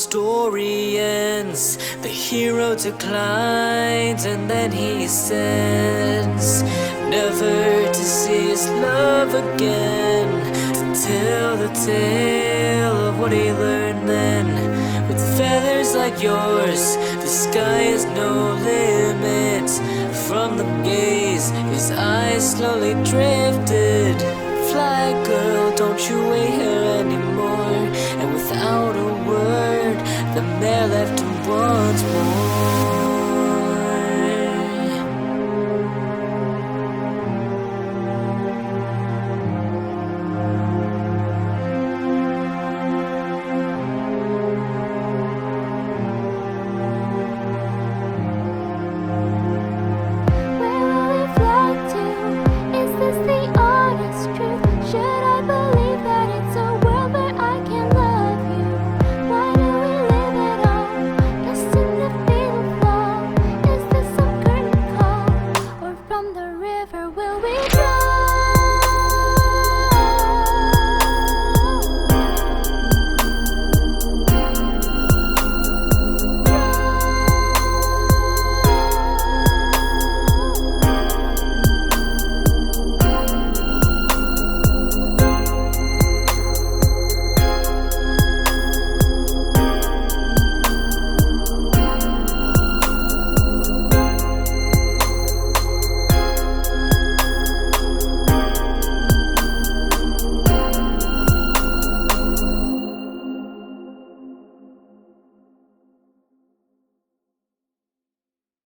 story ends, the hero declines, and then he ascends, never to see his love again, to tell the tale of what he learned then. With feathers like yours, the sky is no limit. From the gaze, his eyes slowly drifted. Fly girl, don't you wait here